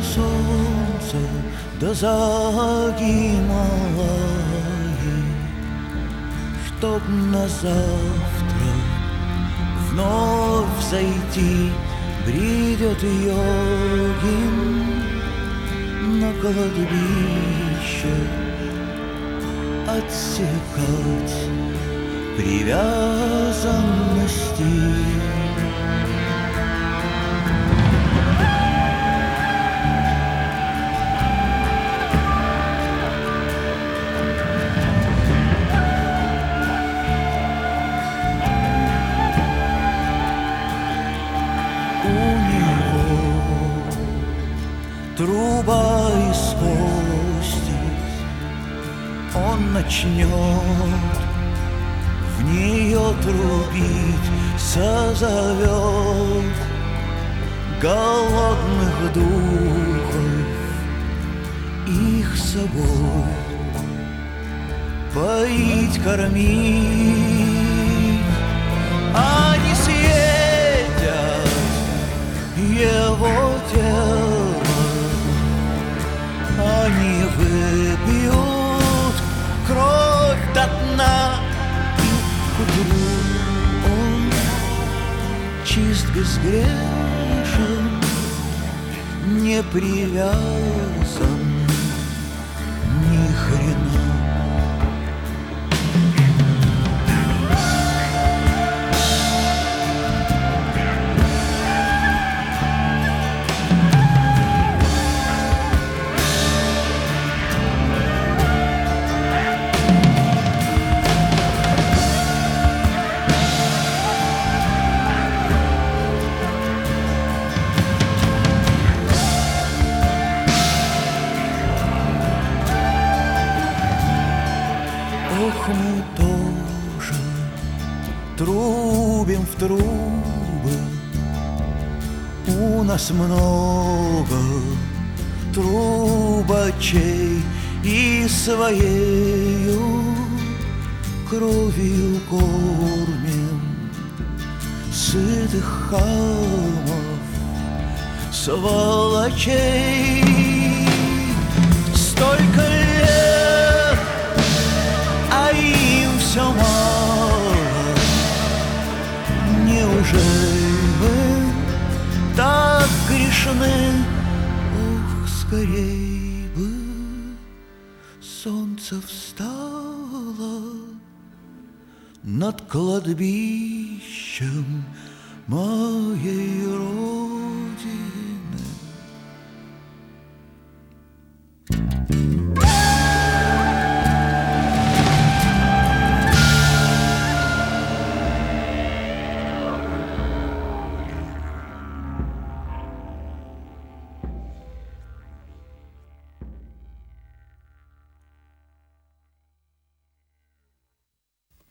солнце до заги малой, чтоб на завтра вновь зайти, бредет йогин на кладбище, отсекать привязанности. Труба испустит, он начнет в нее трубить, созовет голодных духов, их собой поить, кормить. Они съедят его тело, они выпьют кровь до дна, и к утру он чист, безгрешен, не привязан ни хрена. Ох, мы тоже трубим в трубы, у нас много трубачей, и своею кровью кормим сытых хамов, сволочей. Столько лет, а им все мало. Неужели мы так грешны? Ох, скорей бы солнце встало над кладбищем моей Родины.